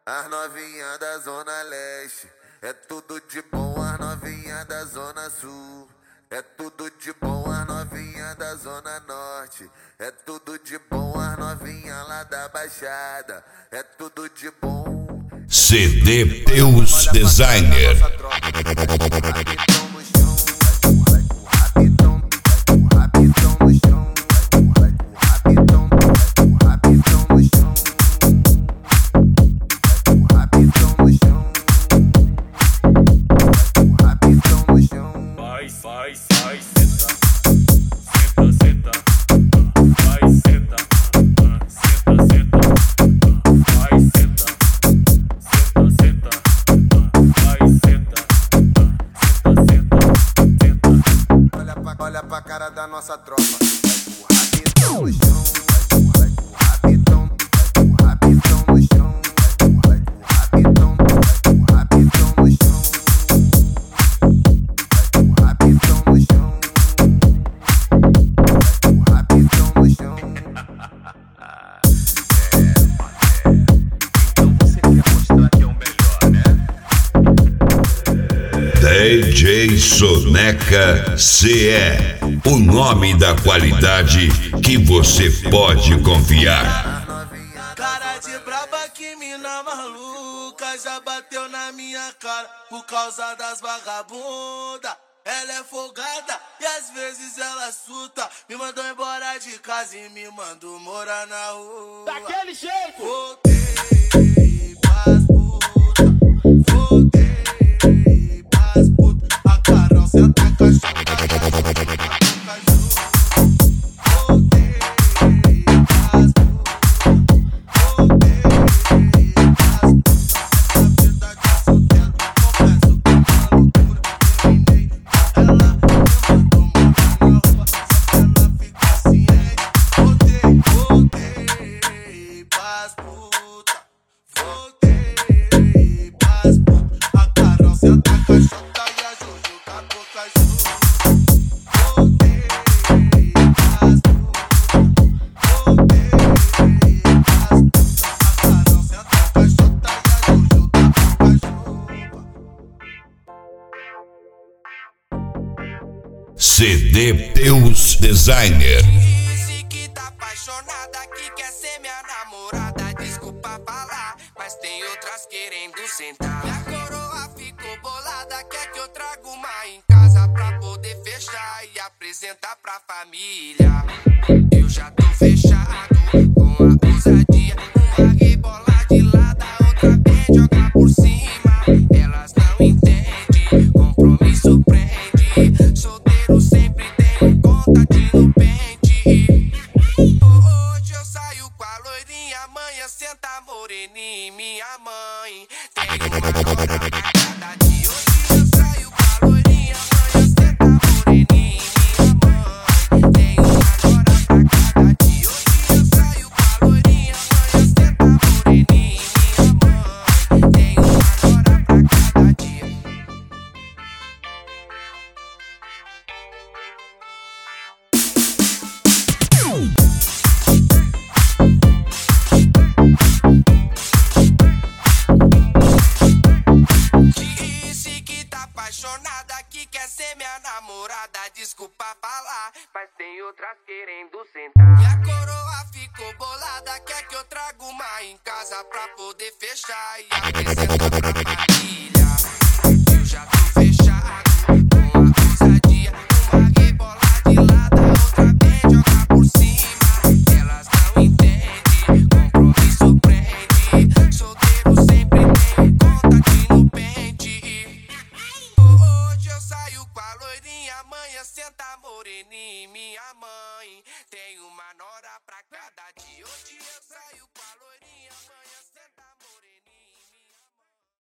As novinhas da Zona Leste, é tudo de bom. As novinhas da Zona Sul, é tudo de bom. As novinhas da Zona Norte, é tudo de bom. As novinhas lá da Baixada, é tudo de bom. CD Teus Designer. Olha pra cara da nossa tropa. Vai com o rapidão no chão. Vai com o rapidão no chão. Vai com o rapidão no chão. Vai com o rapidão no chão. Vai com o rapidão no chão. Então você quer mostrar que é o melhor, né? DJ Soneca CE, o nome da qualidade que você pode confiar. Cara de braba, que mina maluca, já bateu na minha cara por causa das vagabundas. Ela é folgada e às vezes ela surta. Me mandou embora de casa e me mandou morar na rua. Daquele jeito! Voltei pras puta, voltei pras puta. A Carol senta a cachorra. CD Teus Designer. Disse que tá apaixonada, que quer ser minha namorada. Desculpa falar, mas tem outras querendo sentar. Minha coroa ficou bolada, quer que eu traga uma em casa pra poder fechar e apresentar pra família. Eu já tô fechado com a ousadia. Uma rebola de lado, a outra vem jogar por cima. Elas não entendem, compromisso prende. Solteiro sempre tem contatinho no pente. Hoje eu saio com a loirinha, amanhã senta moreninha em minha mãe. Tem uma hora pra cada dia. Hoje eu saio com a loirinha, amanhã senta moreninha em minha mãe. Tem uma hora pra cada dia. Hoje eu saio com a loirinha, amanhã senta moreninha em minha mãe. Tem uma hora pra cada dia. Disse que tá apaixonada, que quer ser minha namorada. Desculpa falar, mas tem outras querendo sentar. Minha coroa ficou bolada, quer que eu traga uma em casa pra poder fechar e apresentar pra família. Eu já tô fechado com a ousadia. Uma rebola de lado, a outra vem jogar por cima. Elas não entendem, compromisso prende. Solteiro sempre tem contatinho no pente. Hoje eu saio com a loirinha, amanhã senta moreninha em minha mãe. Tem uma nora pra cada